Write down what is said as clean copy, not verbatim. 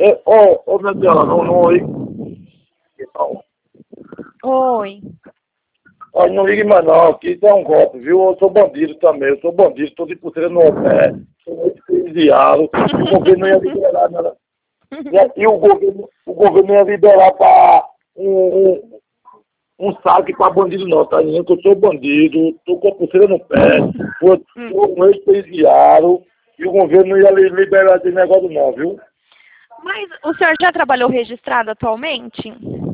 Meu Deus, não ligue. Oi. Olha, não ligue mais não, que isso é um golpe, viu? Eu sou bandido também, estou de pulseira no pé, sou muito presidiário, o governo ia liberar, né? E o governo ia liberar para um saque para bandido não, tá? Que eu sou bandido, tô com a pulseira no pé, sou um ex-presidiário, e o governo não ia liberar esse negócio não, viu? Mas o senhor já trabalhou registrado atualmente?